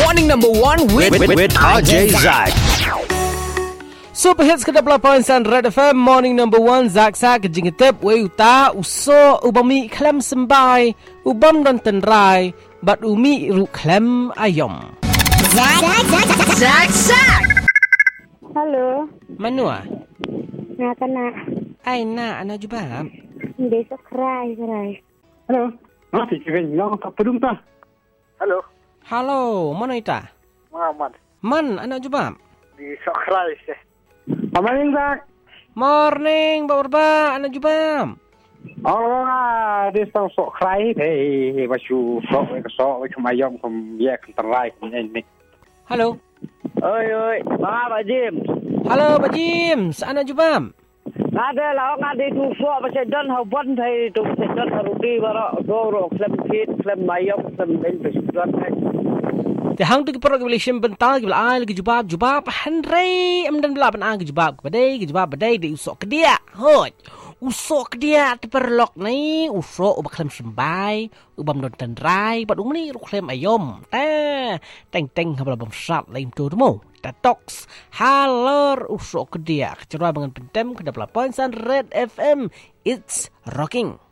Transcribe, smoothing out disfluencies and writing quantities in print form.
Morning number 1 with RJ Zak. Super Hits ke-88 Red FM Morning number 1 Zak kejingitip we uta uso ubami klem sembai ubam don tenrai bat umi ru klem ayom. Zak. Halo, Manua nak nak. ai na ana jubab. Besok kerai. Halo. Masih kevin yang tak pedung tak? Halo. Halo mana ita Muhammad. man ana jubab. Di Sokrai sih. Morning, Zak. Morning ba ana jubab. Allah, di Sokrai thì bacu sok kemayom yak terai ini. Halo Oi, Pak Jim. Halo Pak James ana jubab. Ada lah ngadi tu sok pasal don hawan thai tu pasal harudi bara do klem kit klem mayom klem ben besudon. Te hang tu perok relation bental ke ai lagi jubab Henry amdan bela ban ang jubab badai di usok ke dia. Hot. Usok ke dia te perlok ni usok ubak klem sembai ubam don tenrai bat umni ru klem ayom. Teng habla bom sat lain tu mo. Tox halor usok ke dia. Kecerwa dengan pentem ke 88 Red FM. It's rocking.